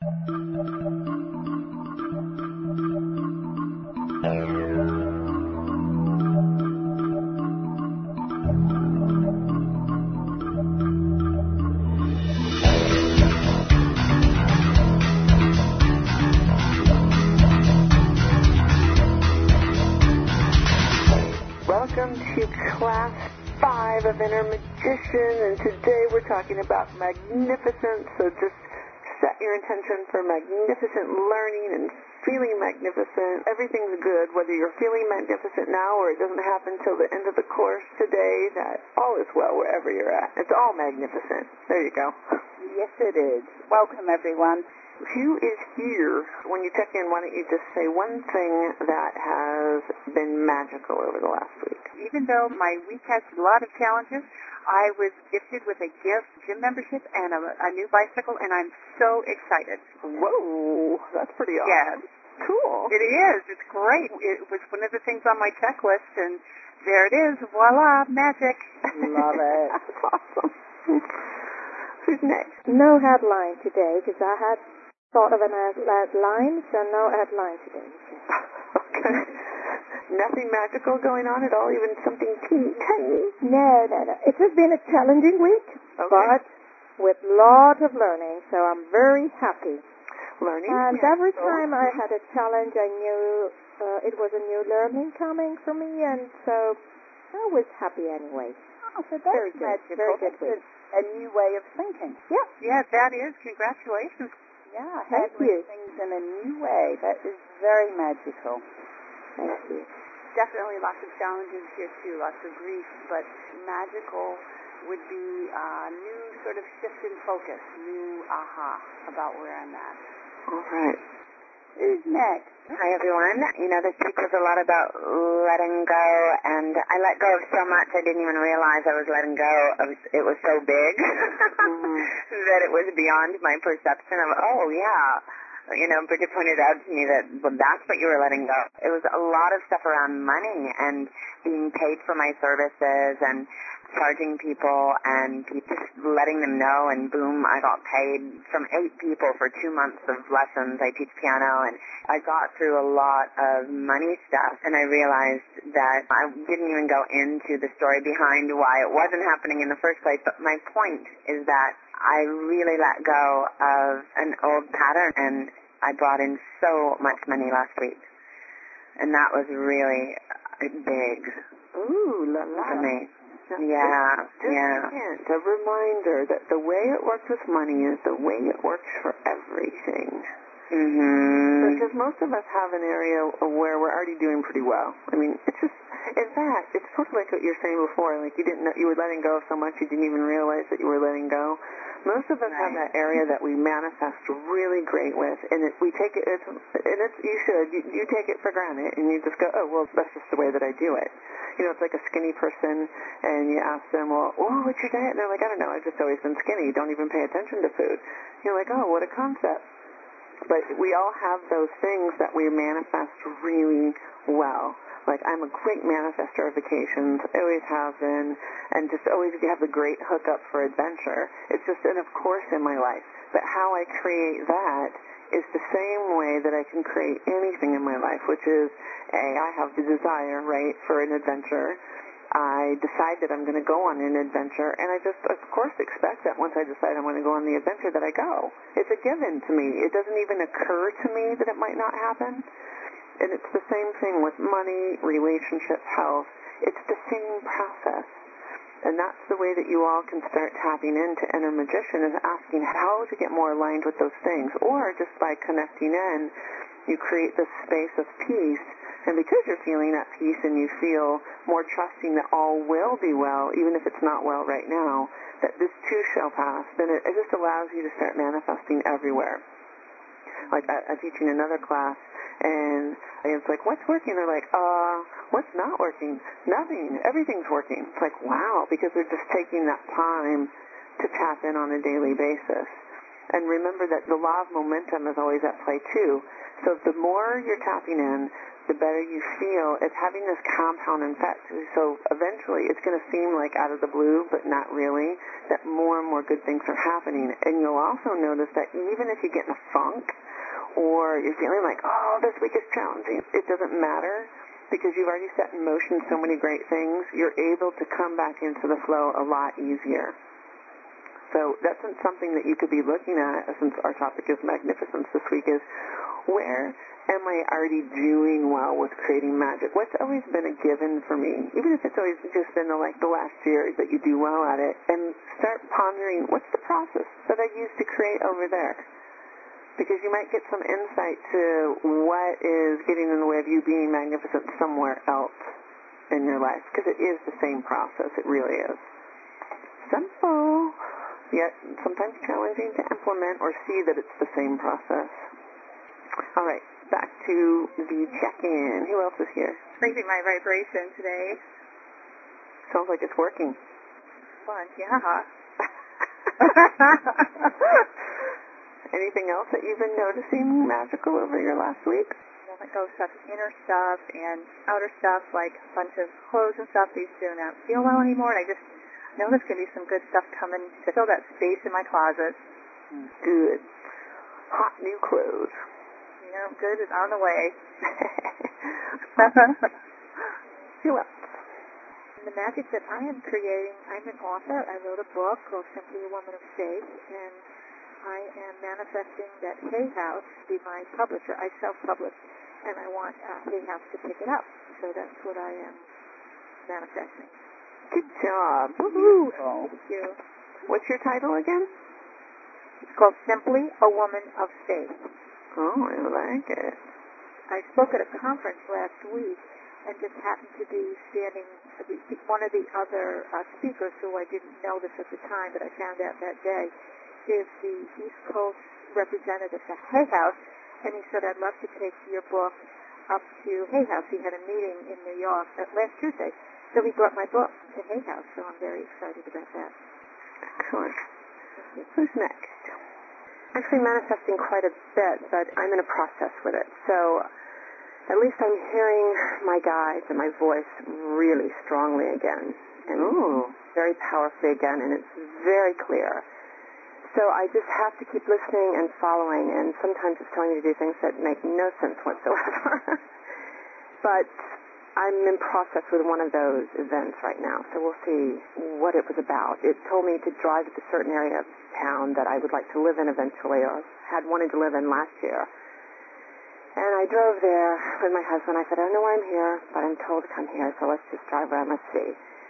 Welcome to Class 5 of Inner Magician, and today we're talking about magnificence, so just set your intention for magnificent learning and feeling magnificent. Everything's good, whether you're feeling magnificent now or it doesn't happen till the end of the course today, that all is well wherever you're at. It's all magnificent. There you go. Yes, it is. Welcome, everyone. Who is here? When you check in, why don't you just say one thing that has been magical over the last week? Even though my week has a lot of challenges, I was gifted with a gym membership and a new bicycle, and I'm so excited. Whoa, that's pretty awesome. Yeah. Cool. It is. It's great. It was one of the things on my checklist, and there it is. Voila, magic. Love it. That's awesome. Who's next? No headline today, because I had thought of an headline, so no headline today. Okay. Nothing magical going on at all, even something teeny tiny? No. It has been a challenging week, but with lots of learning, so I'm very happy. Learning? And every time I had a challenge, I knew it was a new learning coming for me, and so I was happy anyway. Oh, so that's very good. magical. Very good week. A new way of thinking. Yeah. Yeah, that is. Congratulations. Yeah, Thank handling you. things in a new way. That is very magical. Thank you. Definitely lots of challenges here too, lots of grief, but magical would be a new sort of shift in focus, new aha about where I'm at. All right. Who's next? Hi, everyone. You know, this week was a lot about letting go, and I let go of so much I didn't even realize I was letting go. It was so big that it was beyond my perception of, oh, yeah. You know, Bridget pointed out to me that, well, that's what you were letting go. It was a lot of stuff around money and being paid for my services and charging people and just letting them know, and boom, I got paid from 8 people for 2 months of lessons. I teach piano, and I got through a lot of money stuff, and I realized that I didn't even go into the story behind why it wasn't happening in the first place, but my point is that I really let go of an old pattern, and I brought in so much money last week, and that was really big. Ooh, la la. For me. Just Yeah. A reminder that the way it works with money is the way it works for everything. Mm-hmm. Because most of us have an area where we're already doing pretty well. I mean, it's just, in fact, it's sort of like what you were saying before, like you didn't know, you were letting go of so much you didn't even realize that you were letting go. Most of us have that area that we manifest really great with, and we take it, you take it for granted, and you just go, oh, well, that's just the way that I do it. You know, it's like a skinny person, and you ask them, well, what's your diet? And they're like, I don't know, I've just always been skinny. Don't even pay attention to food. You're like, oh, what a concept. But we all have those things that we manifest really well. Like, I'm a great manifester of vacations, always have been, and just always have a great hookup for adventure. It's just of course in my life. But how I create that is the same way that I can create anything in my life, which is, I have the desire, right, for an adventure. I decide that I'm going to go on an adventure, and I just, of course, expect that once I decide I'm going to go on the adventure that I go. It's a given to me. It doesn't even occur to me that it might not happen. And it's the same thing with money, relationships, health. It's the same process. And that's the way that you all can start tapping into Inner Magician, is asking how to get more aligned with those things. Or just by connecting in, you create this space of peace. And because you're feeling at peace and you feel more trusting that all will be well, even if it's not well right now, that this too shall pass, then it just allows you to start manifesting everywhere. Like, I'm teaching another class, and it's like, what's working? They're like, what's not working? Nothing. Everything's working. It's like, wow, because they're just taking that time to tap in on a daily basis. And remember that the law of momentum is always at play, too. So the more you're tapping in, the better you feel, it's having this compound effect. So eventually it's going to seem like out of the blue, but not really, that more and more good things are happening. And you'll also notice that even if you get in a funk or you're feeling like, oh, this week is challenging, it doesn't matter because you've already set in motion so many great things. You're able to come back into the flow a lot easier. So that's something that you could be looking at, since our topic is magnificence this week, is where am I already doing well with creating magic? What's always been a given for me? Even if it's always just been the last year that you do well at it, and start pondering, what's the process that I used to create over there? Because you might get some insight to what is getting in the way of you being magnificent somewhere else in your life, because it is the same process. It really is. Simple, yet sometimes challenging to implement or see that it's the same process. All right, back to the check-in. Who else is here? Raising my vibration today. Sounds like it's working. Fun, yeah. Anything else that you've been noticing magical over your last week? Well, let go of stuff, inner stuff and outer stuff, like a bunch of clothes and stuff. These do not feel well anymore, and I just know there's going to be some good stuff coming to fill that space in my closet. Good. Hot new clothes. Good is on the way. Who else? The magic that I am creating, I'm an author. I wrote a book called Simply a Woman of Faith, and I am manifesting that Hay House be my publisher. I self-publish, and I want Hay House to pick it up. So that's what I am manifesting. Good job. Woo-hoo. Thank you. What's your title again? It's called Simply a Woman of Faith. Oh, I like it. I spoke at a conference last week and just happened to be standing, one of the other speakers who I didn't notice at the time, but I found out that day, is the East Coast representative for Hay House, and he said, I'd love to take your book up to Hay House. He had a meeting in New York last Tuesday, so he brought my book to Hay House, so I'm very excited about that. Excellent. Who's next? Actually manifesting quite a bit, but I'm in a process with it. So at least I'm hearing my guides and my voice really strongly again, and very powerfully again, and it's very clear. So I just have to keep listening and following, and sometimes it's telling me to do things that make no sense whatsoever. But I'm in process with one of those events right now, so we'll see what it was about. It told me to drive to a certain area of town that I would like to live in eventually, or had wanted to live in last year. And I drove there with my husband. I said, I don't know why I'm here, but I'm told to come here, so let's just drive around, let's see.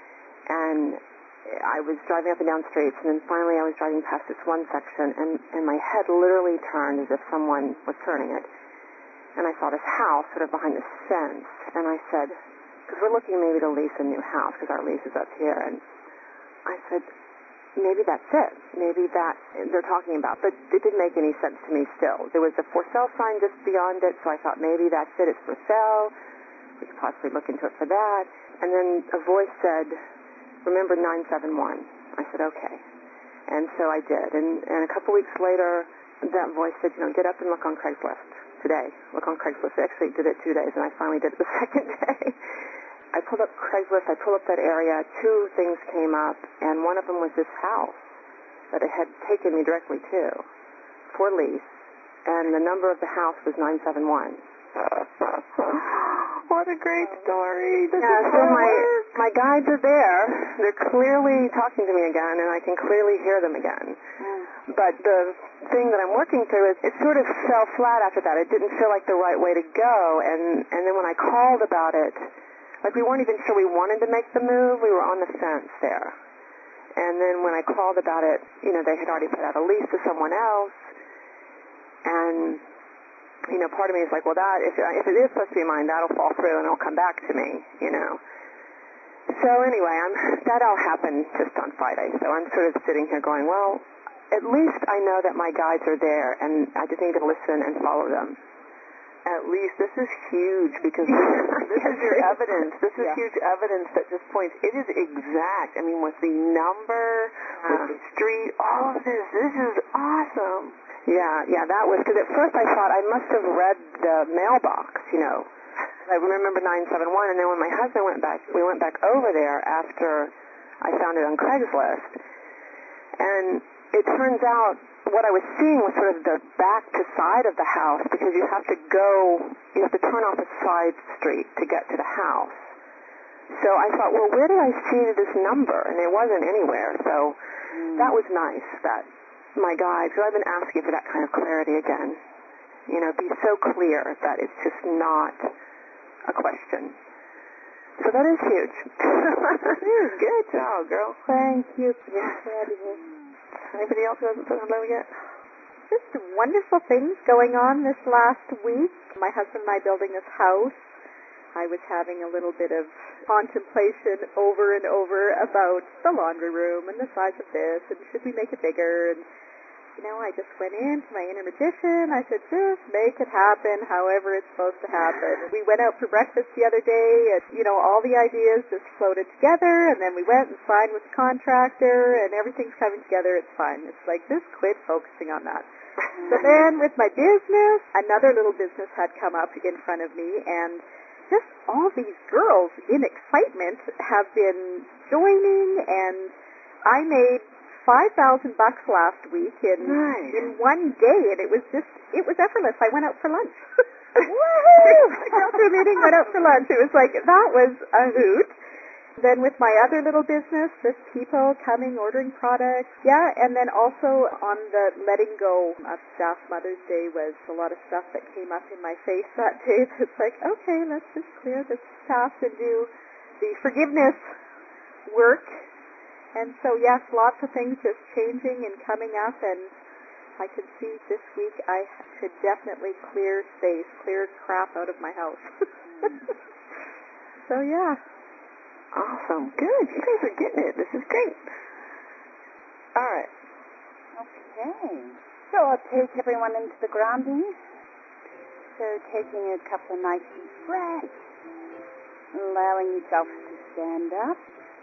And I was driving up and down streets, and then finally I was driving past this one section, and my head literally turned as if someone was turning it. And I saw this house sort of behind this fence, and I said, because we're looking maybe to lease a new house, because our lease is up here, and I said, maybe that's it. Maybe that they're talking about. But it didn't make any sense to me still. There was a for sale sign just beyond it, so I thought maybe that's it. It's for sale. We could possibly look into it for that. And then a voice said, remember 971. I said, okay. And so I did. And a couple weeks later, that voice said, get up and look on Craigslist today. Look on Craigslist. I actually did it 2 days, and I finally did it the second day. I pulled up Craigslist, I pulled up that area, 2 things came up, and one of them was this house that it had taken me directly to for lease, and the number of the house was 971. What a great story. This yeah, is so my guides are there. They're clearly talking to me again, and I can clearly hear them again. But the thing that I'm working through is it sort of fell flat after that. It didn't feel like the right way to go, and then when I called about it, like we weren't even sure we wanted to make the move. We were on the fence there. And then when I called about it, they had already put out a lease to someone else. And, part of me is like, well, that if it is supposed to be mine, that'll fall through and it'll come back to me, So anyway, that all happened just on Friday. So I'm sort of sitting here going, well, at least I know that my guides are there, and I just need to listen and follow them. At least this is huge, because this is your evidence. This is huge evidence that just points. It is exact. I mean, with the number, with the street, all of this. This is awesome. Yeah, that was, because at first I thought I must have read the mailbox, I remember 971, and then when my husband we went back over there after I found it on Craigslist, and it turns out what I was seeing was sort of the back to side of the house, because you have to turn off a side street to get to the house. So I thought, well, where did I see this number? And it wasn't anywhere. So that was nice that my guide, so I've been asking for that kind of clarity again. Be so clear that it's just not a question. So that is huge. Good job, girl. Thank you. Anybody else who hasn't spoken about it yet? Just wonderful things going on this last week. My husband and I building this house. I was having a little bit of contemplation over and over about the laundry room and the size of this, and should we make it bigger, and I just went into my inner magician. I said, just make it happen however it's supposed to happen. We went out for breakfast the other day, and, all the ideas just floated together, and then we went and signed with the contractor, and everything's coming together. It's fine. It's like, just quit focusing on that. So then with my business, another little business had come up in front of me, and just all these girls in excitement have been joining, and I made $5,000 last week in one day, and it was effortless. I went out for lunch. Woohoo! I got through a meeting, went out for lunch. It was like, that was a hoot. Then with my other little business, just people coming, ordering products. Yeah, and then also on the letting go of stuff, Mother's Day was a lot of stuff that came up in my face that day. It's like, okay, let's just clear this stuff and do the forgiveness work. And so, yes, lots of things just changing and coming up, and I can see this week I should definitely clear space, clear crap out of my house. So, yeah. Awesome. Good. You guys are getting it. This is great. All right. Okay. So I'll take everyone into the grounding. So taking a couple of nice deep breaths, allowing yourself to stand up,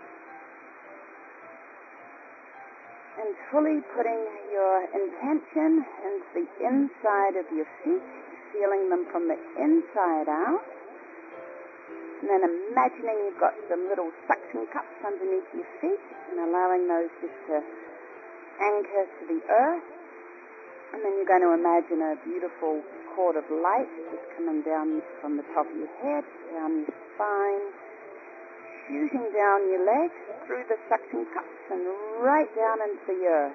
and fully putting your intention into the inside of your feet, feeling them from the inside out. And then imagining you've got some little suction cups underneath your feet, and allowing those just to anchor to the earth. And then you're going to imagine a beautiful cord of light just coming down from the top of your head, down your spine, shooting down your legs through the suction cups and right down into the earth.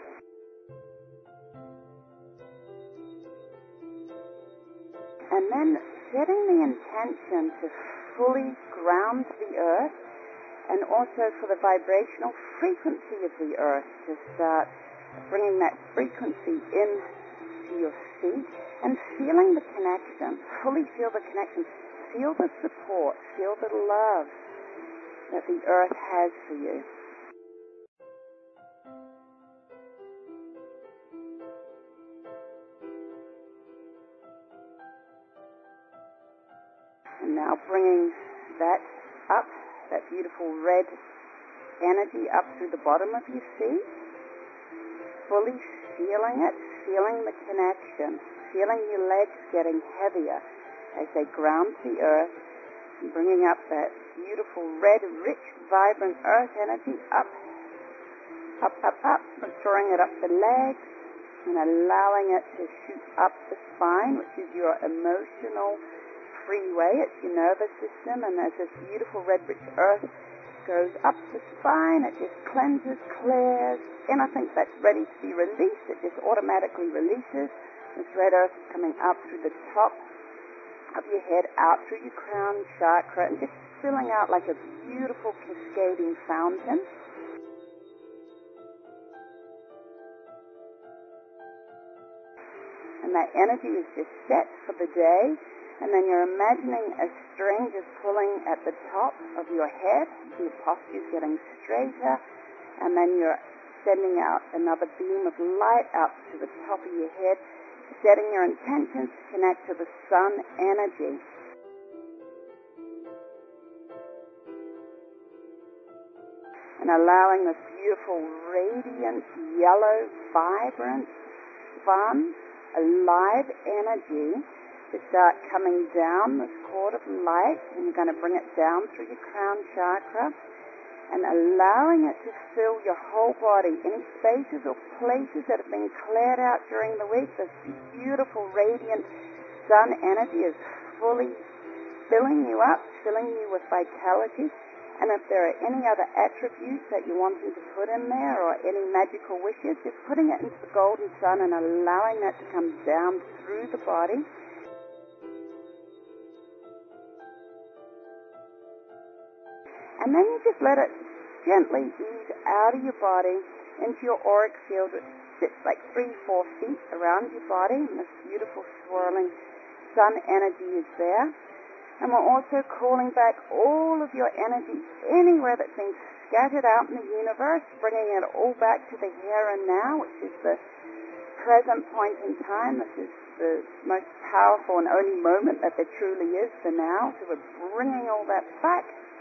And then setting the intention to fully ground the earth, and also for the vibrational frequency of the earth to start bringing that frequency in to your feet and feeling the connection, fully feel the connection, feel the support, feel the love that the earth has for you. And now bringing that up, that beautiful red energy up through the bottom of your feet, fully feeling it, feeling the connection, feeling your legs getting heavier as they ground to the earth, and bringing up that beautiful red, rich, vibrant earth energy up, and throwing it up the legs and allowing it to shoot up the spine, which is your emotional freeway. It's your nervous system, and as this beautiful red, rich earth goes up the spine, it just cleanses, clears anything that's ready to be released. It just automatically releases. This red earth is coming up through the top of your head, out through your crown chakra, and just filling out like a beautiful cascading fountain. And that energy is just set for the day. And then you're imagining a string just pulling at the top of your head. Your posture's getting straighter. And then you're sending out another beam of light up to the top of your head, setting your intentions to connect to the sun energy. And allowing this beautiful, radiant, yellow, vibrant, fun, alive energy to start coming down this cord of light, and you're going to bring it down through your crown chakra and allowing it to fill your whole body. Any spaces or places that have been cleared out during the week, this beautiful radiant sun energy is fully filling you up, filling you with vitality. And if there are any other attributes that you're wanting to put in there or any magical wishes, just putting it into the golden sun and allowing that to come down through the body. And then you just let it gently ease out of your body into your auric field, which sits like 3-4 feet around your body, and this beautiful swirling sun energy is there. And we're also calling back all of your energy anywhere that's been scattered out in the universe, bringing it all back to the here and now, which is the present point in time. This is the most powerful and only moment that there truly is, the now. So we're bringing all that back.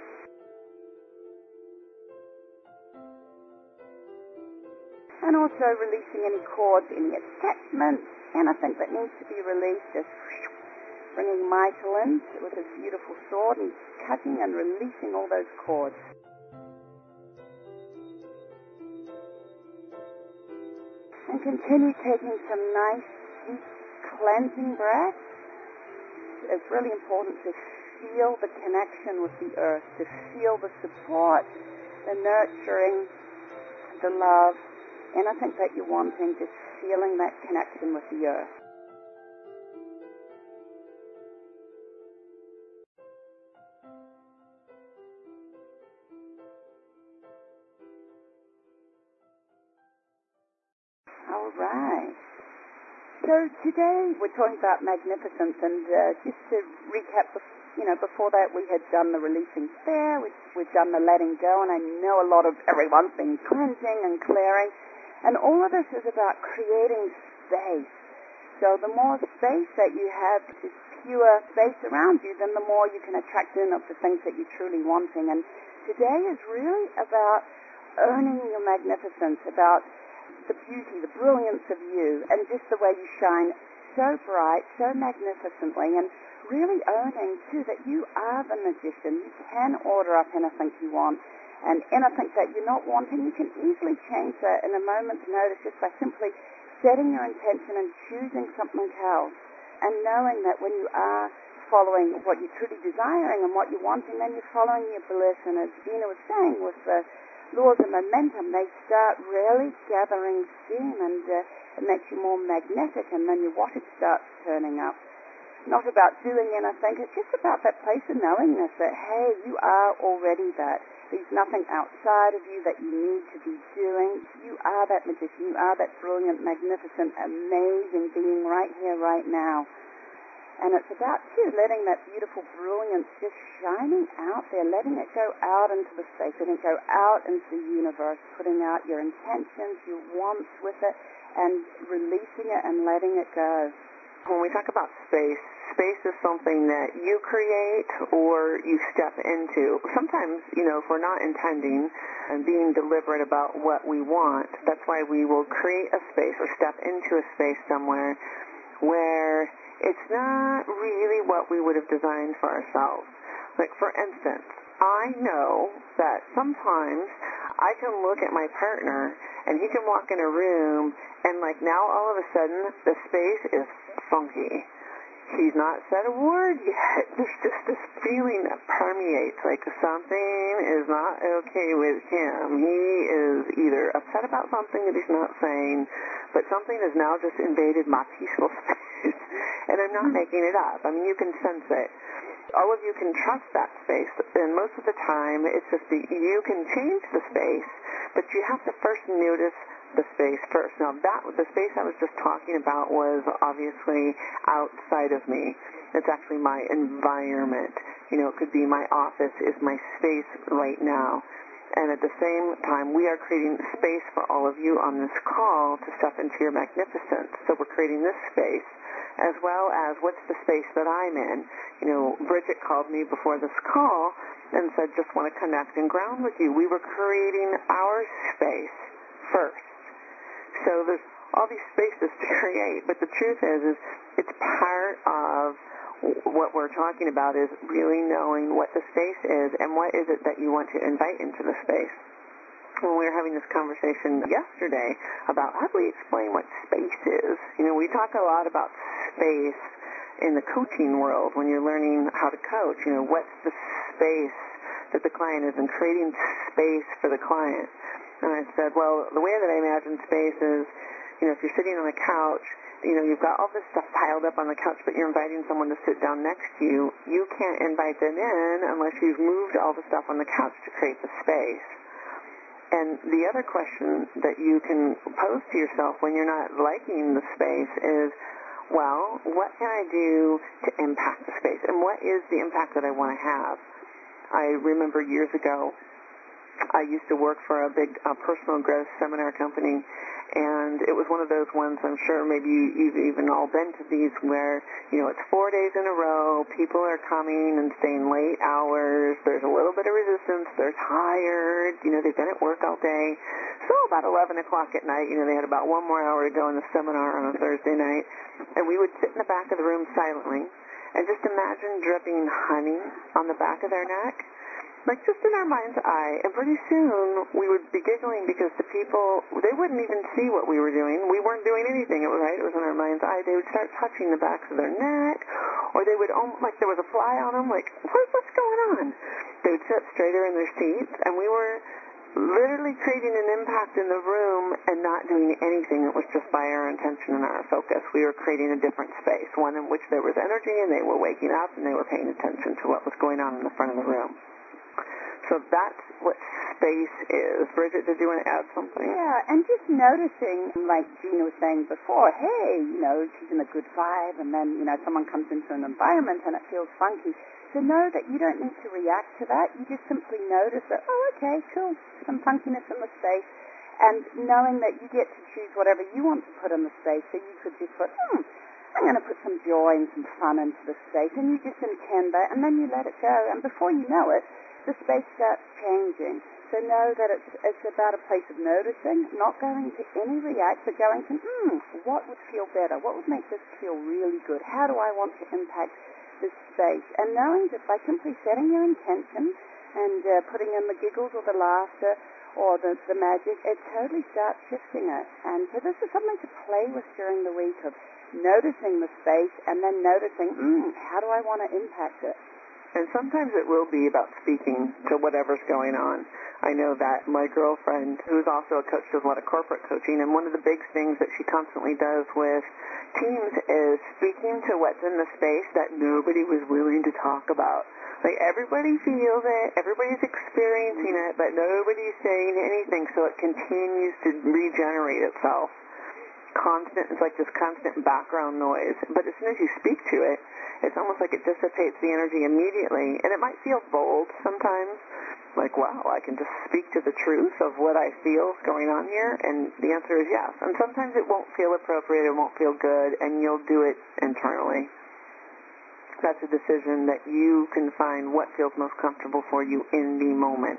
And also releasing any cords, any attachments, anything that needs to be released, just bringing Michael in with his beautiful sword and cutting and releasing all those cords. And continue taking some nice, deep, cleansing breaths. It's really important to feel the connection with the earth, to feel the support, the nurturing, the love, anything that you're wanting, just feeling that connection with the earth. All right. So today we're talking about magnificence, and just to recap, before that we had done the releasing there, we've done the letting go, and I know a lot of everyone's been cleansing and clearing, and all of this is about creating space. So the more space that you have, just pure space around you, then the more you can attract in of the things that you're truly wanting. And today is really about owning your magnificence, about the beauty, the brilliance of you, and just the way you shine so bright, so magnificently, and really owning, too, that you are the magician. You can order up anything you want, and anything that you're not wanting, you can easily change that in a moment's notice just by simply setting your intention and choosing something else, and knowing that when you are following what you're truly desiring and what you're wanting, then you're following your bliss. And as Dina was saying, with the laws of momentum, they start really gathering steam, and it makes you more magnetic, and then your wattage starts turning up. Not about doing anything, it's just about that place of knowingness that, hey, you are already that. There's nothing outside of you that you need to be doing. You are that magician, you are that brilliant, magnificent, amazing being right here, right now. And it's about, too, letting that beautiful brilliance just shining out there, letting it go out into the space, letting it go out into the universe, putting out your intentions, your wants with it, and releasing it and letting it go. When we talk about space, space is something that you create or you step into. Sometimes, if we're not intending and being deliberate about what we want, that's why we will create a space or step into a space somewhere where it's not really what we would have designed for ourselves. Like, for instance, I know that sometimes I can look at my partner and he can walk in a room and, like, now all of a sudden the space is funky. He's not said a word yet. There's just this feeling that permeates, like something is not okay with him. He is either upset about something that he's not saying, but something has now just invaded my peaceful space. And I'm not making it up. I mean, you can sense it. All of you can trust that space, and most of the time it's just you can change the space, but you have to first notice the space first. Now, the space I was just talking about was obviously outside of me. It's actually my environment. It could be my office is my space right now. And at the same time, we are creating space for all of you on this call to step into your magnificence. So we're creating this space, as well as what's the space that I'm in. Bridget called me before this call and said, just want to connect and ground with you. We were creating our space first. So there's all these spaces to create. But the truth is it's part of what we're talking about is really knowing what the space is and what is it that you want to invite into the space. When we were having this conversation yesterday about how do we explain what space is, we talk a lot about space in the coaching world when you're learning how to coach. What's the space that the client is in, creating space for the client. And I said, well, the way that I imagine space is, if you're sitting on a couch, you've got all this stuff piled up on the couch, but you're inviting someone to sit down next to you. You can't invite them in unless you've moved all the stuff on the couch to create the space. And the other question that you can pose to yourself when you're not liking the space is, well, what can I do to impact the space? And what is the impact that I want to have? I remember years ago, I used to work for a big personal growth seminar company, and it was one of those ones, I'm sure maybe you've even all been to these, where, it's 4 days in a row, people are coming and staying late hours, there's a little bit of resistance, they're tired, they've been at work all day. So about 11 o'clock at night, they had about 1 more hour to go in the seminar on a Thursday night, and we would sit in the back of the room silently, and just imagine dripping honey on the back of their neck, like just in our mind's eye. And pretty soon we would be giggling because the people, they wouldn't even see what we were doing. We weren't doing anything. It was in our mind's eye. They would start touching the backs of their neck, or they would, like there was a fly on them, like, what's going on? They would sit straighter in their seats, and we were literally creating an impact in the room and not doing anything. It was just by our intention and our focus. We were creating a different space, one in which there was energy, and they were waking up, and they were paying attention to what was going on in the front of the room. So that's what space is. Bridget, did you want to add something? Yeah, and just noticing, like Gina was saying before, hey, she's in a good vibe, and then, someone comes into an environment and it feels funky. So know that you don't need to react to that. You just simply notice that, oh, okay, cool, some funkiness in the space. And knowing that you get to choose whatever you want to put in the space. So you could just put, I'm going to put some joy and some fun into the space. And you just intend that, and then you let it go. And before you know it, the space starts changing. So know that it's about a place of noticing, not going to any react, but going to, what would feel better? What would make this feel really good? How do I want to impact this space? And knowing that by simply setting your intention and putting in the giggles or the laughter or the magic, it totally starts shifting it. And so this is something to play with during the week of noticing the space and then noticing, how do I want to impact it? And sometimes it will be about speaking to whatever's going on. I know that my girlfriend, who's also a coach, does a lot of corporate coaching, and one of the big things that she constantly does with teams is speaking to what's in the space that nobody was willing to talk about. Like, everybody feels it, everybody's experiencing it, but nobody's saying anything, so it continues to regenerate itself. It's like this constant background noise. But as soon as you speak to it, it's almost like it dissipates the energy immediately. And it might feel bold sometimes, like, wow, I can just speak to the truth of what I feel is going on here. And the answer is yes. And sometimes it won't feel appropriate, it won't feel good, and you'll do it internally. That's a decision that you can find what feels most comfortable for you in the moment.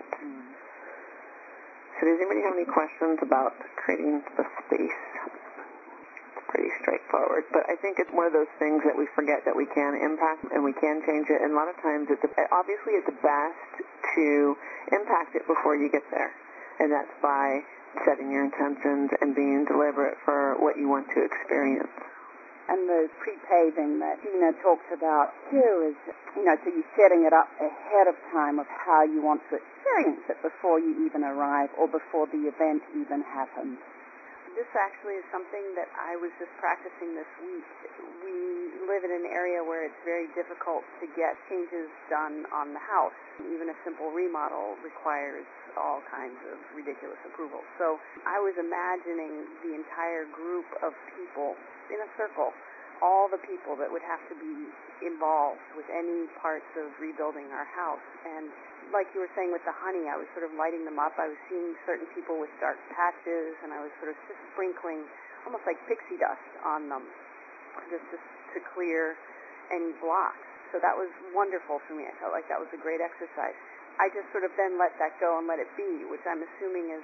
So does anybody have any questions about creating the space? Pretty straightforward, but I think it's one of those things that we forget that we can impact and we can change it, and a lot of times obviously it's best to impact it before you get there, and that's by setting your intentions and being deliberate for what you want to experience. And the pre-paving that Gina talked about too is, so you're setting it up ahead of time of how you want to experience it before you even arrive or before the event even happens. This actually is something that I was just practicing this week. We live in an area where it's very difficult to get changes done on the house. Even a simple remodel requires all kinds of ridiculous approvals. So I was imagining the entire group of people in a circle, all the people that would have to be involved with any parts of rebuilding our house. And like you were saying with the honey, I was sort of lighting them up. I was seeing certain people with dark patches, and I was sort of just sprinkling almost like pixie dust on them just to clear any blocks. So that was wonderful for me. I felt like that was a great exercise. I just sort of then let that go and let it be, which I'm assuming is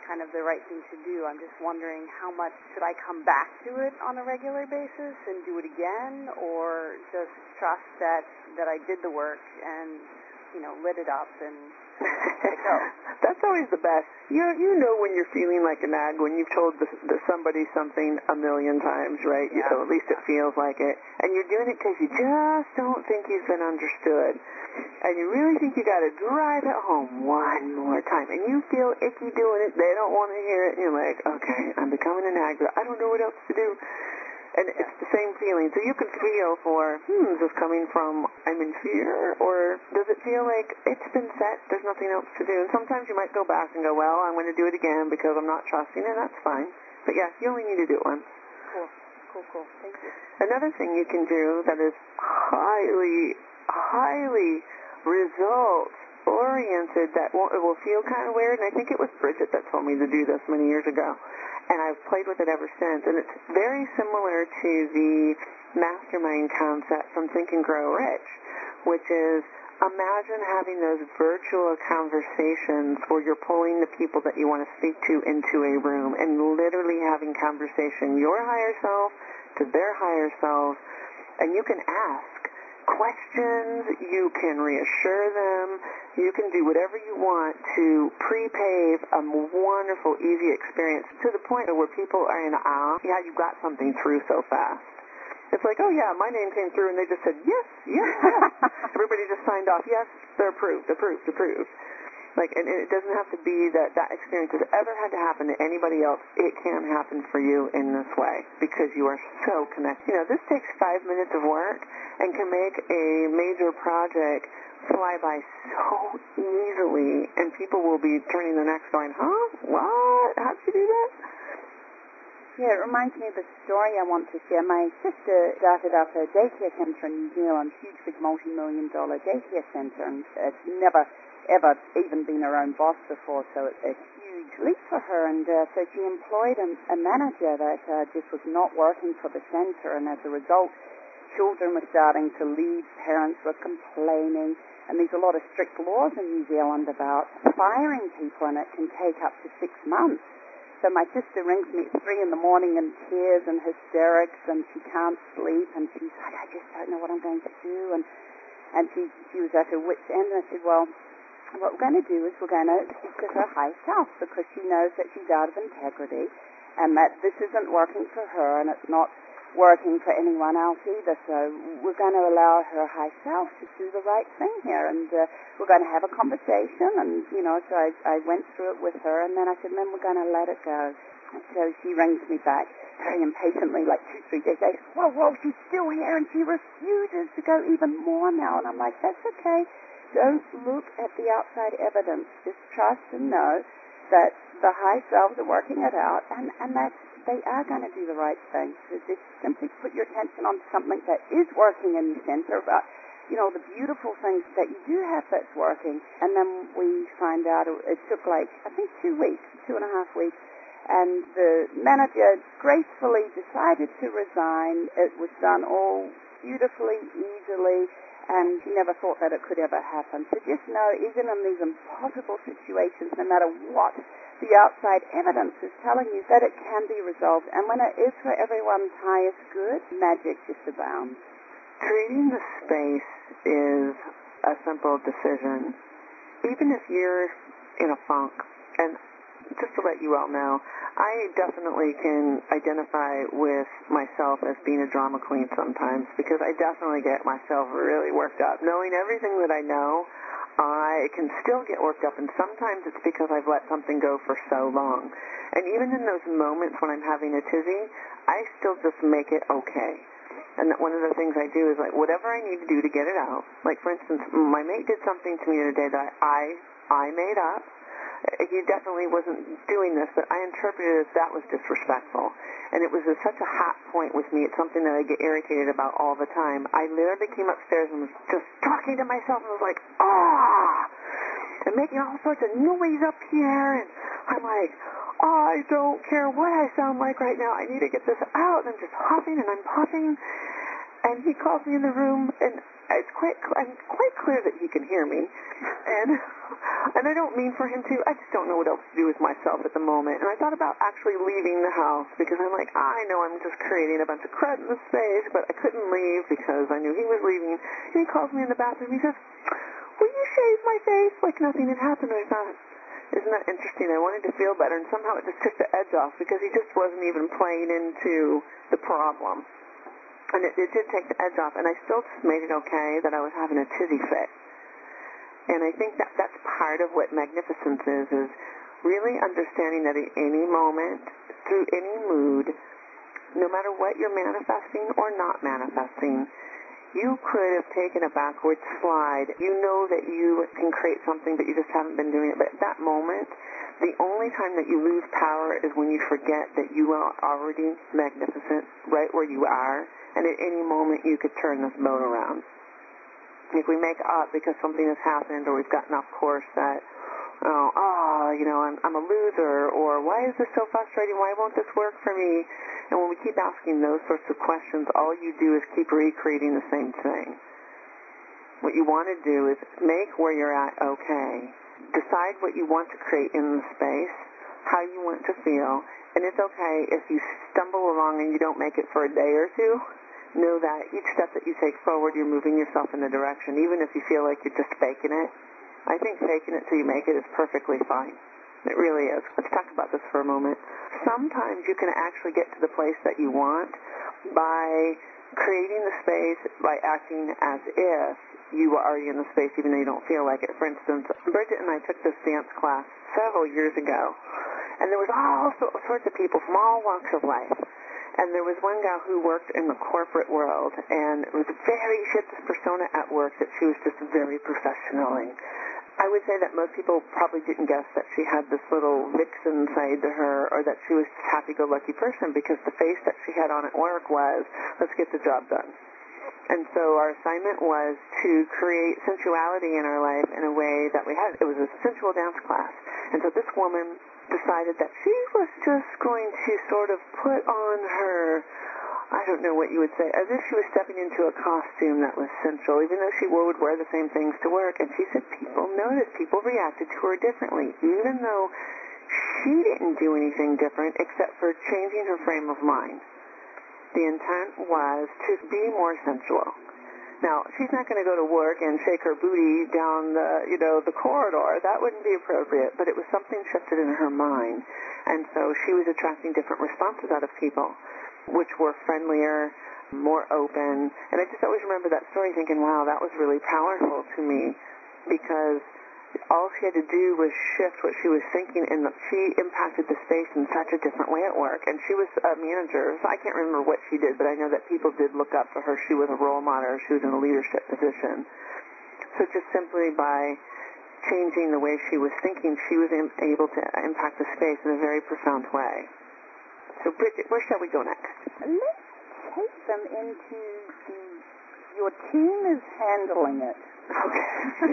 kind of the right thing to do. I'm just wondering how much should I come back to it on a regular basis and do it again, or just trust that I did the work and, lit it up and let it go. That's always the best. You know when you're feeling like a nag when you've told somebody something a million times, right? Yeah. At least it feels like it. And you're doing it because you just don't think you've been understood. And you really think you got to drive it home one more time. And you feel icky doing it. They don't want to hear it. And you're like, okay, I'm becoming a nag, but I don't know what else to do. And it's the same feeling. So you can feel for, is this coming from I'm in fear? Or does it feel like it's been set, there's nothing else to do? And sometimes you might go back and go, well, I'm going to do it again because I'm not trusting it. That's fine. But yeah, you only need to do it once. Cool. Thank you. Another thing you can do that is highly results-oriented that it will feel kind of weird, and I think it was Bridget that told me to do this many years ago, and I've played with it ever since, and it's very similar to the mastermind concept from Think and Grow Rich, which is imagine having those virtual conversations where you're pulling the people that you want to speak to into a room and literally having conversation, your higher self to their higher self, and you can ask questions, you can reassure them, you can do whatever you want to prepave a wonderful, easy experience to the point where people are in awe. Yeah, you got something through so fast. It's like, oh yeah, my name came through, and they just said, yes. Everybody just signed off, yes, they're approved. Like, and it doesn't have to be that experience has ever had to happen to anybody else. It can happen for you in this way because you are so connected. This takes 5 minutes of work and can make a major project fly by so easily, and people will be turning their necks going, huh? What? How'd you do that? Yeah, it reminds me of a story I want to share. My sister started up a daycare center in New Zealand, huge, big, multi-million-dollar daycare center, and it's never, ever even been her own boss before, so it's a huge leap for her. And so she employed a manager that just was not working for the center, and as a result, children were starting to leave, parents were complaining, and there's a lot of strict laws in New Zealand about firing people, and it can take up to 6 months. So my sister rings me at 3 in the morning in tears and hysterics, and she can't sleep, and she's like, I just don't know what I'm going to do, and she was at her wit's end, and I said, well, what we're going to do is we're going to speak to her high self, because she knows that she's out of integrity, and that this isn't working for her, and it's not working for anyone else either. So we're going to allow her high self to do the right thing here, and we're going to have a conversation. And so I went through it with her, and then I said, then we're going to let it go. And so she rings me back very impatiently, like 2-3 days later. Whoa, she's still here, and she refuses to go even more now. And I'm like, that's okay. Don't look at the outside evidence. Just trust and know that the high selves are working it out, and that they are going to do the right thing. So just simply put your attention on something that is working in the center, about the beautiful things that you do have that's working. And then we find out it took I think 2 weeks, 2.5 weeks, and the manager gracefully decided to resign. It was done all beautifully, easily, and she never thought that it could ever happen. So just know, even in these impossible situations, no matter what the outside evidence is telling you, that it can be resolved. And when it is for everyone's highest good, magic just abounds. Creating the space is a simple decision. Even if you're in a funk, and just to let you all know, I definitely can identify with myself as being a drama queen sometimes, because I definitely get myself really worked up. Knowing everything that I know, I can still get worked up, and sometimes it's because I've let something go for so long. And even in those moments when I'm having a tizzy, I still just make it okay. And one of the things I do is, whatever I need to do to get it out. Like, for instance, my mate did something to me today that I made up. He definitely wasn't doing this, but I interpreted it as that was disrespectful. And it was such a hot point with me. It's something that I get irritated about all the time. I literally came upstairs and was just talking to myself and was like, and making all sorts of noise up here. And I'm like, I don't care what I sound like right now. I need to get this out. And I'm just huffing and I'm puffing. And he calls me in the room, and I'm quite clear that he can hear me. And I don't mean for him to. I just don't know what else to do with myself at the moment. And I thought about actually leaving the house because I'm like, I know I'm just creating a bunch of crud in the space, but I couldn't leave because I knew he was leaving. And he calls me in the bathroom. He says, will you shave my face? Like nothing had happened. I thought, isn't that interesting? I wanted to feel better, and somehow it just took the edge off because he just wasn't even playing into the problem. And it did take the edge off, and I still just made it okay that I was having a tizzy fit. And I think that that's part of what magnificence is really understanding that at any moment, through any mood, no matter what you're manifesting or not manifesting, you could have taken a backward slide. You know that you can create something, but you just haven't been doing it. But at that moment, the only time that you lose power is when you forget that you are already magnificent right where you are, and at any moment you could turn this boat around. If we make up because something has happened or we've gotten off course that, I'm a loser, or why is this so frustrating? Why won't this work for me? And when we keep asking those sorts of questions, all you do is keep recreating the same thing. What you want to do is make where you're at okay. Decide what you want to create in the space, how you want to feel, and it's okay if you stumble along and you don't make it for a day or two. Know that each step that you take forward, you're moving yourself in the direction, even if you feel like you're just faking it. I think faking it till you make it is perfectly fine. It really is. Let's talk about this for a moment. Sometimes you can actually get to the place that you want by creating the space, by acting as if you are already in the space even though you don't feel like it. For instance, Bridget and I took this dance class several years ago, and there was all sorts of people from all walks of life. And there was one gal who worked in the corporate world, and she had this persona at work that she was just very professional. And I would say that most people probably didn't guess that she had this little vixen side to her, or that she was this happy-go-lucky person, because the face that she had on at work was, let's get the job done. And so our assignment was to create sensuality in our life in a way that we had. It was a sensual dance class. And so this woman decided that she was just going to sort of put on her, I don't know what you would say, as if she was stepping into a costume that was sensual, even though she would wear the same things to work. And she said people noticed, people reacted to her differently, even though she didn't do anything different except for changing her frame of mind. The intent was to be more sensual. Now, she's not going to go to work and shake her booty down the corridor. That wouldn't be appropriate, but it was something shifted in her mind. And so she was attracting different responses out of people, which were friendlier, more open. And I just always remember that story thinking, wow, that was really powerful to me, because all she had to do was shift what she was thinking, and she impacted the space in such a different way at work. And she was a manager, so I can't remember what she did, but I know that people did look up to her. She was a role model. She was in a leadership position. So just simply by changing the way she was thinking, she was able to impact the space in a very profound way. So Bridget, where shall we go next? Let's take them into your team is handling it. Okay.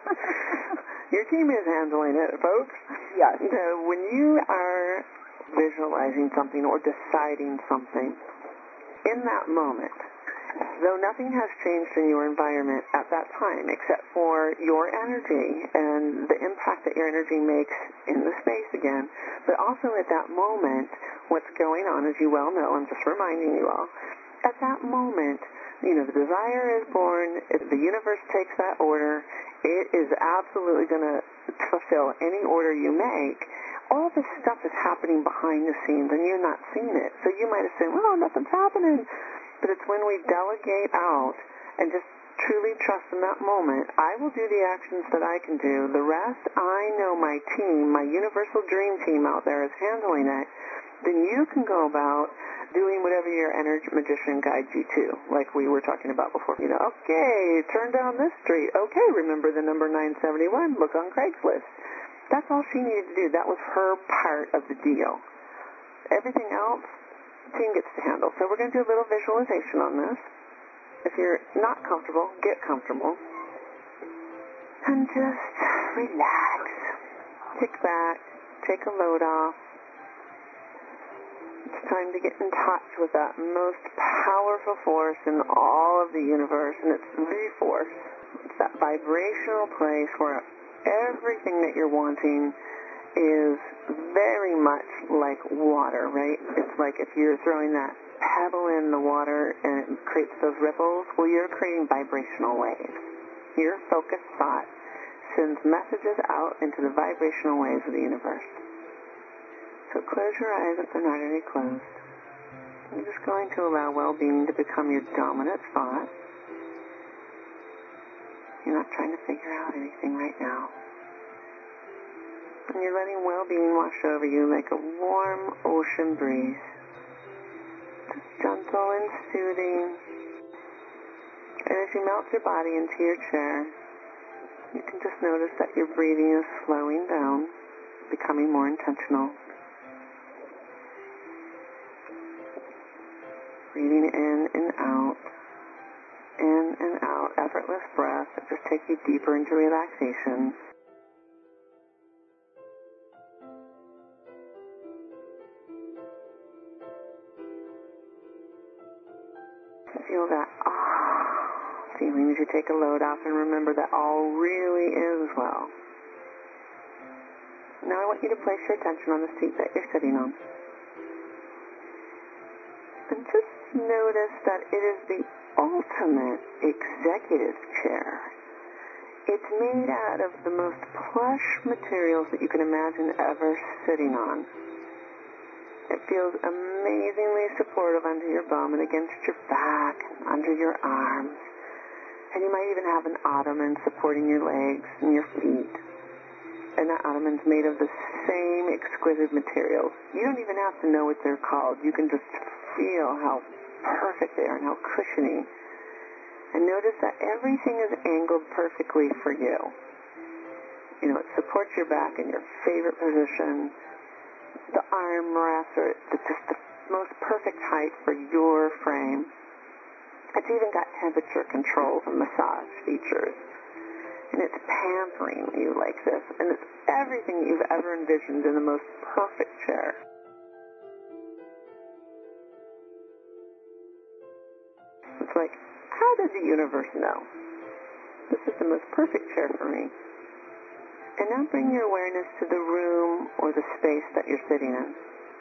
Your team is handling it, folks. Yes. So when you are visualizing something or deciding something, in that moment, though nothing has changed in your environment at that time except for your energy and the impact that your energy makes in the space again, but also at that moment, what's going on, as you well know, I'm just reminding you all, at that moment, the desire is born. If the universe takes that order, it is absolutely going to fulfill any order you make. All this stuff is happening behind the scenes, and you're not seeing it. So you might assume, oh, nothing's happening. But it's when we delegate out and just truly trust in that moment, I will do the actions that I can do. The rest, I know my team, my universal dream team out there is handling it. Then you can go about doing whatever your energy magician guides you to, like we were talking about before. Okay, turn down this street. Okay, remember the number 971. Look on Craigslist. That's all she needed to do. That was her part of the deal. Everything else, the team gets to handle. So we're going to do a little visualization on this. If you're not comfortable, get comfortable. And just relax. Kick back. Take a load off. It's time to get in touch with that most powerful force in all of the universe, and it's the force. It's that vibrational place where everything that you're wanting is very much like water, right? It's like if you're throwing that pebble in the water and it creates those ripples, well, you're creating vibrational waves. Your focused thought sends messages out into the vibrational waves of the universe. So close your eyes if they're not already closed. You're just going to allow well-being to become your dominant thought. You're not trying to figure out anything right now. And you're letting well-being wash over you like a warm ocean breeze. Just gentle and soothing. And as you melt your body into your chair, you can just notice that your breathing is slowing down, becoming more intentional. Breathing in and out, effortless breath that just takes you deeper into relaxation. Feel that feeling as you take a load off, and remember that all really is well. Now I want you to place your attention on the seat that you're sitting on. And just notice that it is the ultimate executive chair. It's made out of the most plush materials that you can imagine ever sitting on. It feels amazingly supportive under your bum and against your back and under your arms. And you might even have an ottoman supporting your legs and your feet. And that ottoman's made of the same exquisite materials. You don't even have to know what they're called. You can just feel how perfect they are and how cushiony. And notice that everything is angled perfectly for you. You know, it supports your back in your favorite position. The armrests are just the most perfect height for your frame. It's even got temperature controls and massage features. And it's pampering you like this. And it's everything you've ever envisioned in the most perfect chair. It's like, how did the universe know? This is the most perfect chair for me. And now bring your awareness to the room or the space that you're sitting in.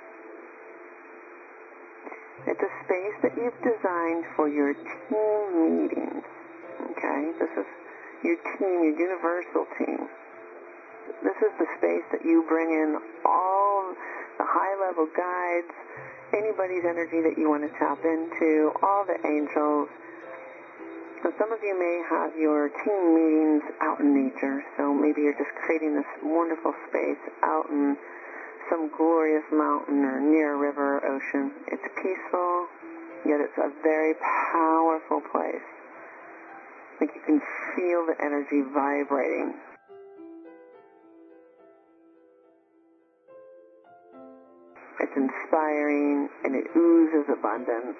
It's a space that you've designed for your team meetings. Okay? This is your team, your universal team. This is the space that you bring in all the high-level guides, anybody's energy that you want to tap into, all the angels. So some of you may have your team meetings out in nature, so maybe you're just creating this wonderful space out in some glorious mountain or near a river or ocean. It's peaceful, yet it's a very powerful place. Like you can feel the energy vibrating. It's inspiring, and it oozes abundance.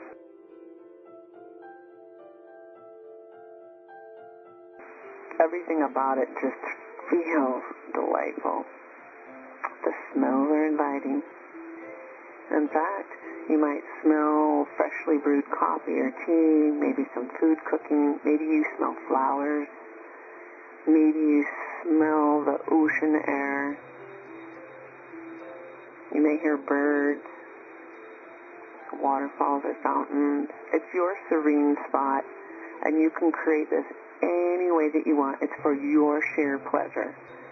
Everything about it just feels delightful. The smells are inviting. In fact, you might smell freshly brewed coffee or tea, maybe some food cooking, maybe you smell flowers, maybe you smell the ocean air. You may hear birds, waterfalls or fountains. It's your serene spot, and you can create this any way that you want. It's for your sheer pleasure.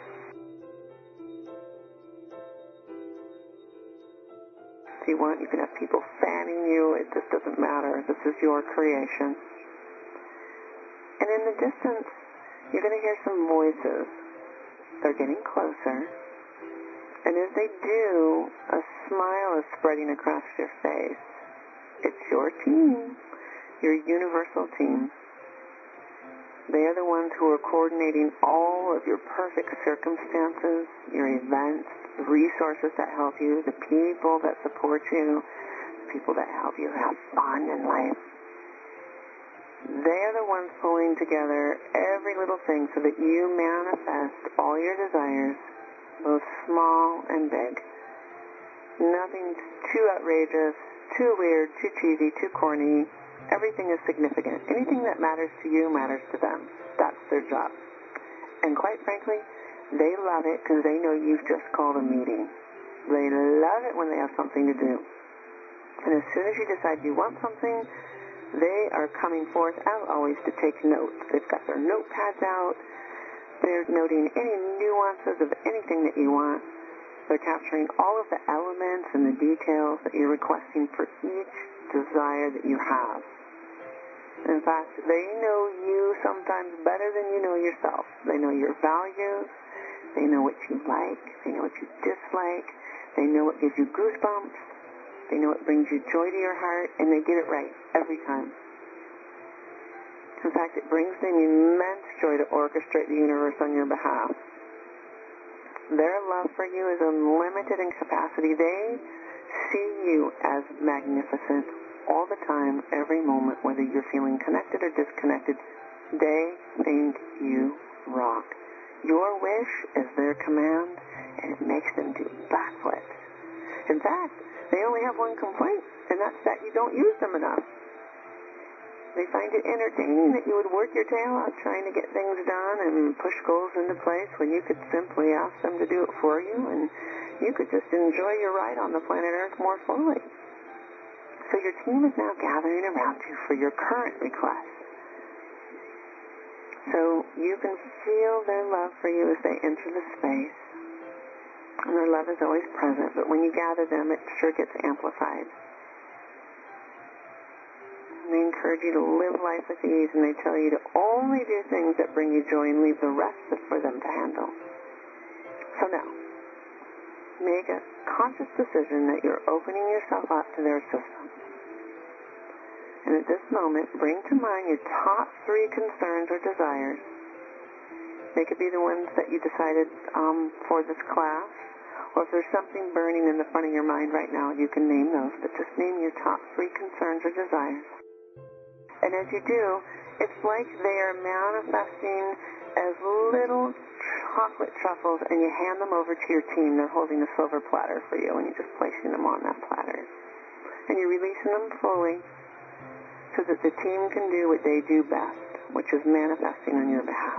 If you want, you can have people fanning you. It just doesn't matter. This is your creation. And in the distance, you're going to hear some voices. They're getting closer. And as they do, a smile is spreading across your face. It's your team, your universal team. They are the ones who are coordinating all of your perfect circumstances, your events, the resources that help you, the people that support you, the people that help you have fun in life. They are the ones pulling together every little thing so that you manifest all your desires, both small and big. Nothing's too outrageous, too weird, too cheesy, too corny. Everything is significant. Anything that matters to you matters to them. That's their job. And quite frankly, they love it because they know you've just called a meeting. They love it when they have something to do. And as soon as you decide you want something, they are coming forth, as always, to take notes. They've got their notepads out. They're noting any nuances of anything that you want. They're capturing all of the elements and the details that you're requesting for each desire that you have. In fact, they know you sometimes better than you know yourself. They know your values. They know what you like. They know what you dislike. They know what gives you goosebumps. They know what brings you joy to your heart, and they get it right every time. In fact, it brings them immense joy to orchestrate the universe on your behalf. Their love for you is unlimited in capacity. They see you as magnificent all the time, every moment, whether you're feeling connected or disconnected. They think you rock. Your wish is their command, and it makes them do backflips. In fact, they only have one complaint, and that's that you don't use them enough. They find it entertaining that you would work your tail out trying to get things done and push goals into place when you could simply ask them to do it for you, and you could just enjoy your ride on the planet Earth more fully. So your team is now gathering around you for your current request. So you can feel their love for you as they enter the space. And their love is always present, but when you gather them, it sure gets amplified. And they encourage you to live life with ease, and they tell you to only do things that bring you joy and leave the rest for them to handle. So now, make a conscious decision that you're opening yourself up to their system. And at this moment, bring to mind your top 3 concerns or desires. They could be the ones that you decided for this class, or if there's something burning in the front of your mind right now, you can name those, but just name your top 3 concerns or desires. And as you do, it's like they are manifesting as little chocolate truffles, and you hand them over to your team. They're holding a silver platter for you, and you're just placing them on that platter. And you're releasing them fully so that the team can do what they do best, which is manifesting on your behalf.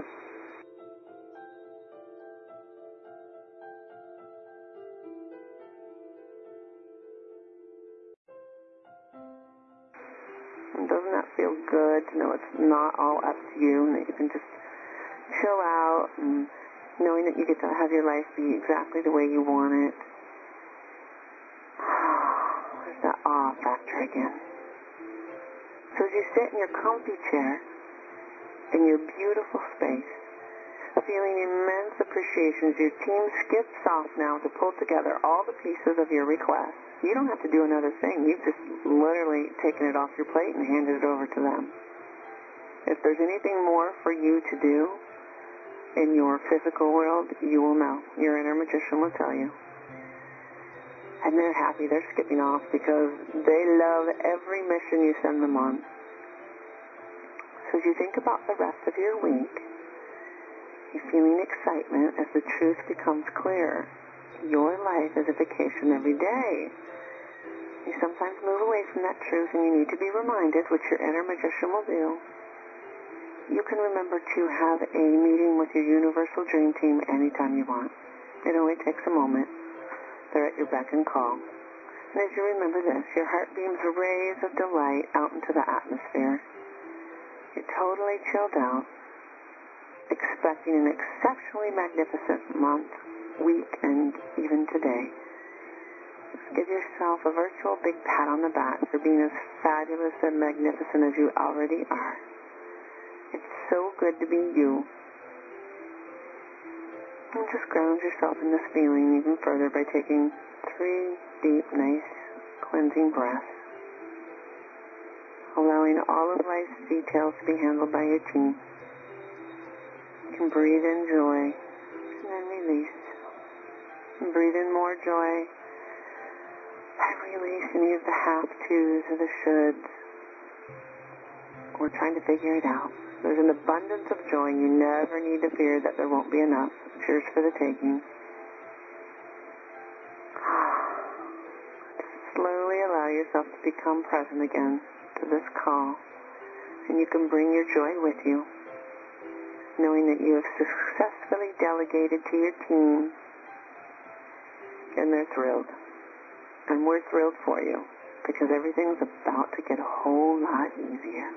And doesn't that feel good to know it's not all up to you, and that you can just chill out, and knowing that you get to have your life be exactly the way you want it? There's that awe factor again. So as you sit in your comfy chair, in your beautiful space, feeling immense appreciation as your team skips off now to pull together all the pieces of your request. You don't have to do another thing. You've just literally taken it off your plate and handed it over to them. If there's anything more for you to do in your physical world, you will know. Your inner magician will tell you. And they're happy. They're skipping off because they love every mission you send them on. So as you think about the rest of your week, you're feeling excitement as the truth becomes clearer. Your life is a vacation every day. You sometimes move away from that truth, and you need to be reminded, which your inner magician will do. You can remember to have a meeting with your universal dream team anytime you want. It only takes a moment. They're at your beck and call. And as you remember this, your heart beams rays of delight out into the atmosphere. You're totally chilled out, expecting an exceptionally magnificent month, week, and even today. Just give yourself a virtual big pat on the back for being as fabulous and magnificent as you already are. It's so good to be you. And just ground yourself in this feeling even further by taking 3 deep, nice, cleansing breaths, allowing all of life's details to be handled by your team. You can breathe in joy, and then release. And breathe in more joy by releasing any of the have-tos or the shoulds. We're trying to figure it out. There's an abundance of joy, and you never need to fear that there won't be enough. Cheers for the taking. to become present again to this call. And you can bring your joy with you, knowing that you have successfully delegated to your team, and they're thrilled. And we're thrilled for you, because everything's about to get a whole lot easier.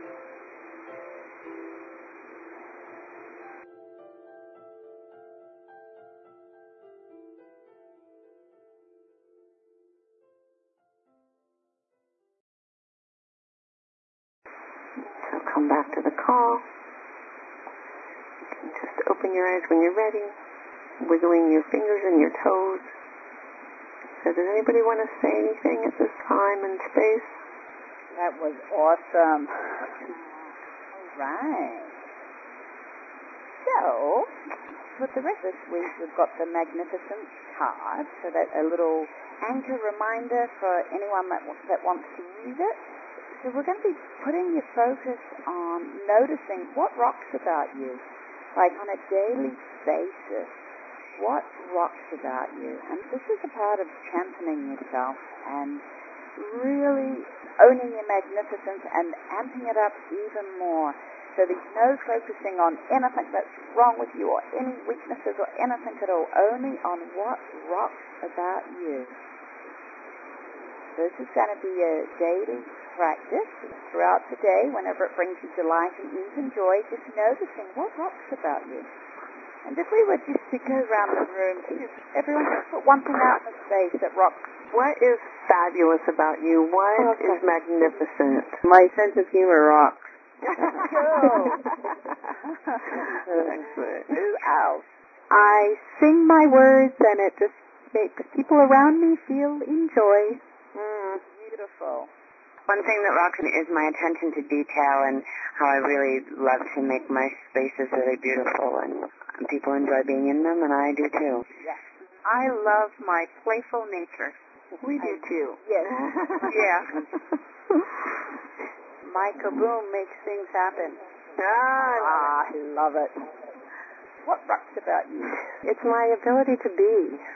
So come back to the call. You can just open your eyes when you're ready, wiggling your fingers and your toes. So does anybody want to say anything at this time and space? That was awesome. All right. So, for the rest of this week, we've got the Magnificence card, so that's a little anchor reminder for anyone that wants to use it. So we're going to be putting your focus on noticing what rocks about you, like on a daily basis. What rocks about you? And this is a part of championing yourself and really owning your magnificence and amping it up even more. So there's no focusing on anything that's wrong with you or any weaknesses or anything at all, only on what rocks about you. This is going to be a daily practice throughout the day, whenever it brings you delight and ease and joy, just noticing what rocks about you. And if we were just to go around the room, everyone just put one thing out in the space that rocks. What is fabulous about you? What is magnificent? My sense of humor rocks. Who else? I sing my words and it just makes people around me feel enjoy. Beautiful. One thing that rocks me is my attention to detail and how I really love to make my spaces really beautiful, and people enjoy being in them, and I do too. Yes. I love my playful nature. We do too. Yes. Yeah. My kaboom makes things happen. I love it. What rocks about you? It's my ability to be.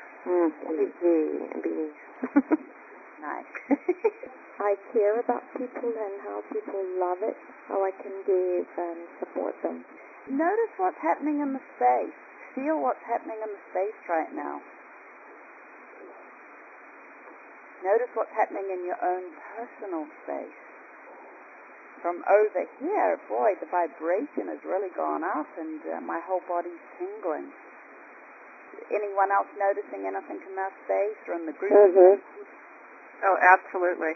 Be. Nice. I care about people and how people love it, how I can give and support them. Notice what's happening in the space. Feel what's happening in the space right now. Notice what's happening in your own personal space. From over here, boy, the vibration has really gone up and my whole body's tingling. Anyone else noticing anything in our space or in the group? Oh, absolutely.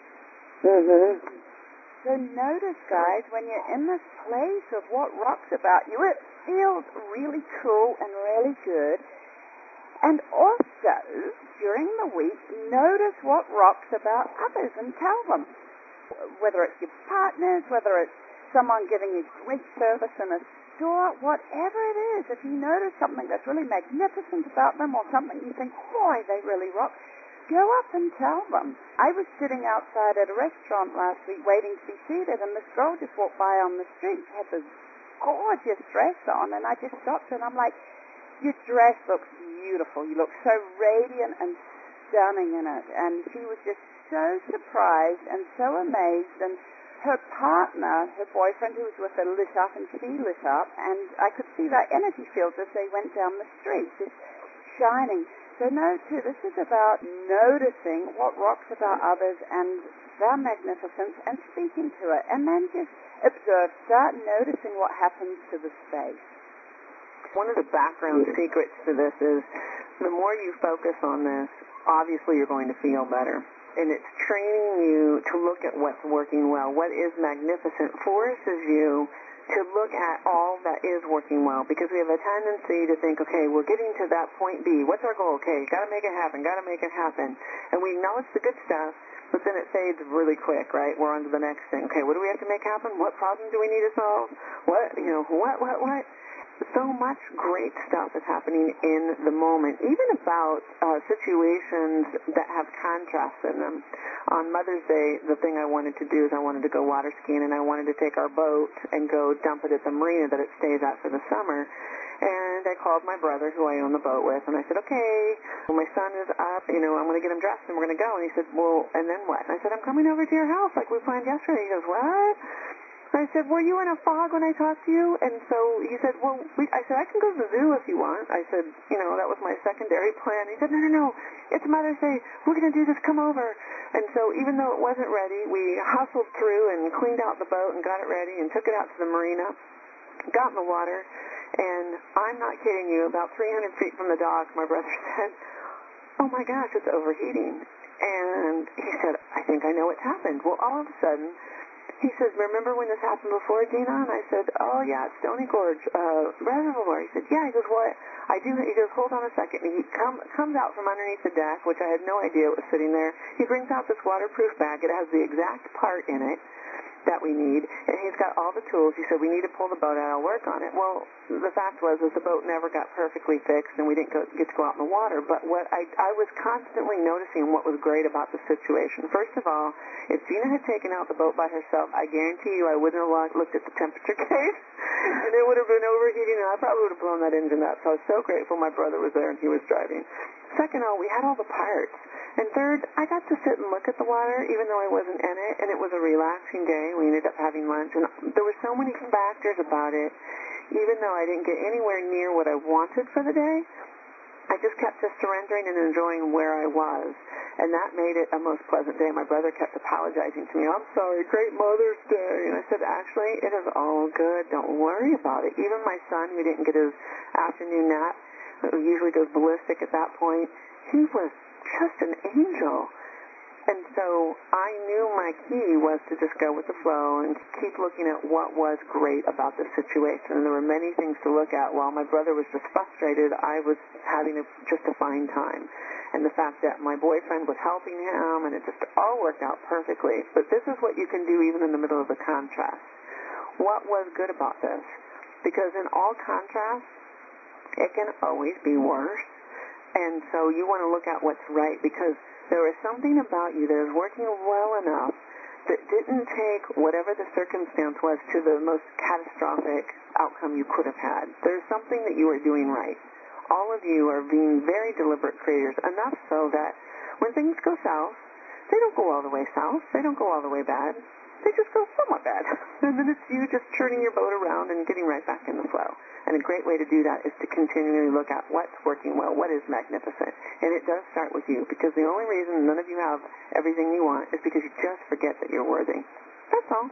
So notice, guys, when you're in this place of what rocks about you, it feels really cool and really good. And also, during the week, notice what rocks about others and tell them. Whether it's your partners, whether it's someone giving you great service in a store, whatever it is, if you notice something that's really magnificent about them or something you think, boy, they really rock, go up and tell them. I was sitting outside at a restaurant last week waiting to be seated, and this girl just walked by on the street, had this gorgeous dress on, and I just stopped her and I'm like, your dress looks beautiful. You look so radiant and stunning in it. And she was just so surprised and so amazed, and her partner, her boyfriend who was with her, lit up and she lit up, and I could see their energy fields as they went down the street, just shining. So no, too, this is about noticing what rocks about others and their magnificence and speaking to it, and then just observe, start noticing what happens to the space. One of the background secrets to this is the more you focus on this, obviously you're going to feel better. And it's training you to look at what's working well. What is magnificent forces you to look at all that is working well, because we have a tendency to think, okay, we're getting to that point B. What's our goal? Okay, got to make it happen, And we acknowledge the good stuff, but then it fades really quick, right? We're on to the next thing. Okay, what do we have to make happen? What problem do we need to solve? What? So much great stuff is happening in the moment, even about situations that have contrasts in them. On Mother's Day, the thing I wanted to do is I wanted to go water skiing, and I wanted to take our boat and go dump it at the marina that it stays at for the summer. And I called my brother, who I own the boat with, and I said, okay, well, my son is up, I'm going to get him dressed, and we're going to go. And he said, well, and then what? And I said, I'm coming over to your house like we planned yesterday. He goes, what? I said, were you in a fog when I talked to you? And so he said, well, I said, I can go to the zoo if you want. I said, that was my secondary plan. He said, no. It's a matter of saying, we're going to do this, come over. And so even though it wasn't ready, we hustled through and cleaned out the boat and got it ready and took it out to the marina, got in the water, and I'm not kidding you, about 300 feet from the dock, my brother said, oh my gosh, it's overheating. And he said, I think I know what's happened. Well, all of a sudden, he says, remember when this happened before, Dina? And I said, oh, yeah, it's Stony Gorge Reservoir. He said, yeah. He goes, what? I do. He goes, hold on a second. And he comes out from underneath the deck, which I had no idea it was sitting there. He brings out this waterproof bag. It has the exact part in it that we need, and he's got all the tools. He said, we need to pull the boat out. I'll work on it. Well, the fact was the boat never got perfectly fixed, and we didn't get to go out in the water. But what I was constantly noticing what was great about the situation. First of all, if Gina had taken out the boat by herself, I guarantee you I wouldn't have looked at the temperature gauge, and it would have been overheating, and I probably would have blown that engine up. So I was so grateful my brother was there and he was driving. Second of all, we had all the parts. And third, I got to sit and look at the water, even though I wasn't in it, and it was a relaxing day. We ended up having lunch, and there were so many factors about it. Even though I didn't get anywhere near what I wanted for the day, I just kept surrendering and enjoying where I was, and that made it a most pleasant day. My brother kept apologizing to me, I'm sorry, great Mother's Day. And I said, actually, it is all good. Don't worry about it. Even my son, who didn't get his afternoon nap, who usually goes ballistic at that point, he was just an angel. And so I knew my key was to just go with the flow and keep looking at what was great about the situation. And there were many things to look at. While my brother was just frustrated, I was having just a fine time. And the fact that my boyfriend was helping him, and it just all worked out perfectly. But this is what you can do even in the middle of the contrast. What was good about this? Because in all contrasts, it can always be worse. And so you want to look at what's right, because there is something about you that is working well enough that didn't take whatever the circumstance was to the most catastrophic outcome you could have had. There's something that you are doing right. All of you are being very deliberate creators, enough so that when things go south, they don't go all the way south. They don't go all the way bad. They just go somewhat bad. And then it's you just turning your boat around and getting right back in the flow. And a great way to do that is to continually look at what's working well, what is magnificent. And it does start with you, because the only reason none of you have everything you want is because you just forget that you're worthy. That's all.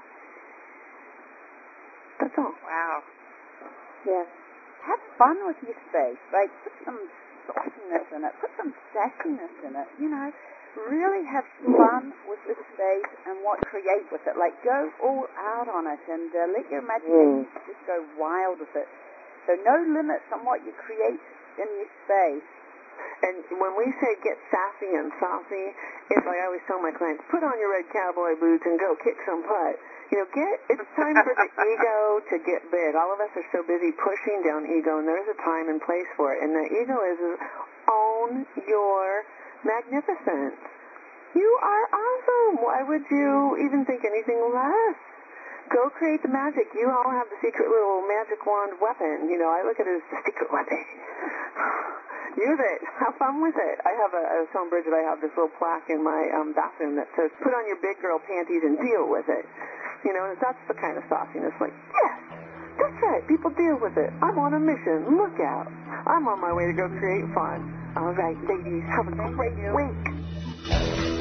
That's all. Wow. Yes. Have fun with your space. Like, put some sauciness in it. Put some sassiness in it. Really have fun with the space and what create with it. Like, go all out on it and let your imagination just go wild with it. So no limits on what you create in your space. And when we say get sassy and saucy, it's like I always tell my clients, put on your red cowboy boots and go kick some butt. It's time for the ego to get big. All of us are so busy pushing down ego, and there's a time and place for it. And the ego is own your magnificence. You are awesome. Why would you even think anything less? Go create the magic. You all have the secret little magic wand weapon. I look at it as the secret weapon. Use it. Have fun with it. I have I was telling Bridget, I have this little plaque in my bathroom that says, put on your big girl panties and deal with it. And that's the kind of sauciness. Like, yes, that's right. People deal with it. I'm on a mission. Look out. I'm on my way to go create fun. All right, ladies, have a great week.